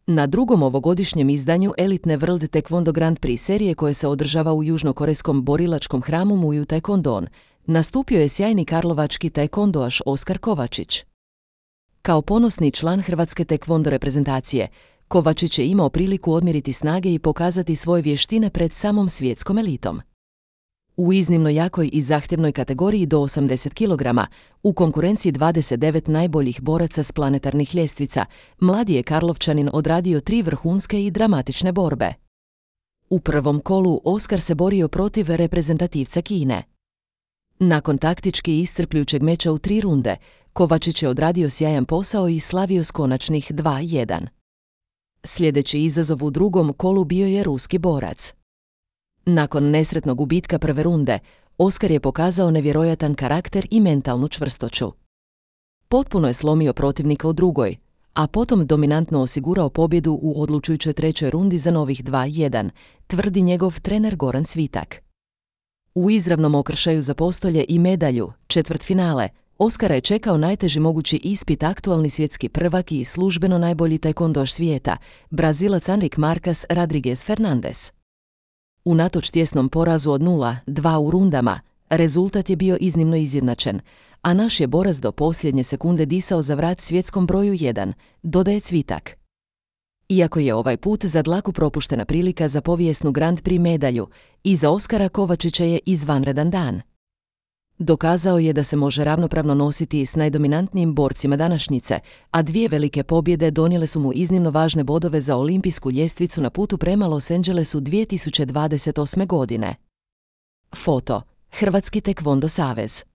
Na drugom ovogodišnjem izdanju elitne World Taekwondo Grand Prix serije koje se održava u južnokorejskom borilačkom hramu Muay Taekwondo, nastupio je sjajni karlovački taekwondoaš Oskar Kovačić. Kao ponosni član hrvatske taekwondo reprezentacije, Kovačić je imao priliku odmjeriti snage i pokazati svoje vještine pred samom svjetskom elitom. U iznimno jakoj i zahtjevnoj kategoriji do 80 kg, u konkurenciji 29 najboljih boraca s planetarnih ljestvica, mladi je Karlovčanin odradio 3 vrhunske i dramatične borbe. U prvom kolu Oskar se borio protiv reprezentativca Kine. Nakon taktički iscrpljujućeg meča u 3 runde, Kovačić je odradio sjajan posao i slavio s konačnih 2:1. Sljedeći izazov u drugom kolu bio je ruski borac. Nakon nesretnog gubitka prve runde, Oskar je pokazao nevjerojatan karakter i mentalnu čvrstoću. Potpuno je slomio protivnika u drugoj, a potom dominantno osigurao pobjedu u odlučujućoj 3. rundi za novih 2:1, tvrdi njegov trener Goran Cvitak. U izravnom okršaju za postolje i medalju, četvrtfinale, Oskara je čekao najteži mogući ispit aktualni svjetski prvak i službeno najbolji taekwondoaš svijeta, Brazilac Henrique Marcas Rodrigues Fernandes. Unatoč tjesnom porazu od 0:2 u rundama, rezultat je bio iznimno izjednačen, a naš je borac do posljednje sekunde disao za vrat svjetskom broju 1, dodaje Cvitak. Iako je ovaj put za dlaku propuštena prilika za povijesnu Grand Prix medalju, i za Oskara Kovačića je izvanredan dan. Dokazao je da se može ravnopravno nositi s najdominantnijim borcima današnjice, a 2 velike pobjede donijele su mu iznimno važne bodove za olimpijsku ljestvicu na putu prema Los Angelesu 2028. godine. Foto: Hrvatski taekwondo savez.